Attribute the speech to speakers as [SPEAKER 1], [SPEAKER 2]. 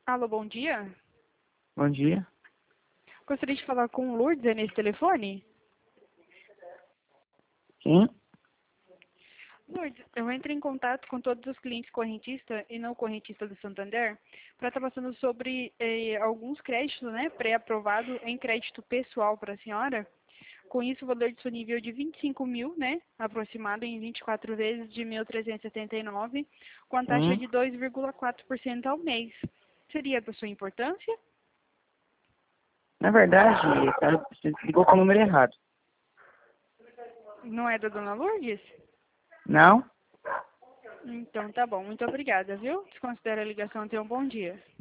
[SPEAKER 1] Alô, bom dia.
[SPEAKER 2] Bom dia.
[SPEAKER 1] Gostaria de falar com o Lourdes, é nesse telefone?
[SPEAKER 2] Quem?
[SPEAKER 1] Lourdes, eu entro em contato com todos os clientes correntistas e não correntistas do Santander para estar passando sobre alguns créditos, né, pré-aprovado em crédito pessoal para a senhora. Com isso, o valor disponível de 25 mil, né, aproximado em 24 vezes de 1.379, com a taxa de 2,4% ao mês. Seria da sua importância?
[SPEAKER 2] Na verdade, cara, você ligou com o número errado.
[SPEAKER 1] Não é da dona Lourdes?
[SPEAKER 2] Não?
[SPEAKER 1] Então tá bom, muito obrigada, viu? Desconsidera a ligação, tenha um bom dia.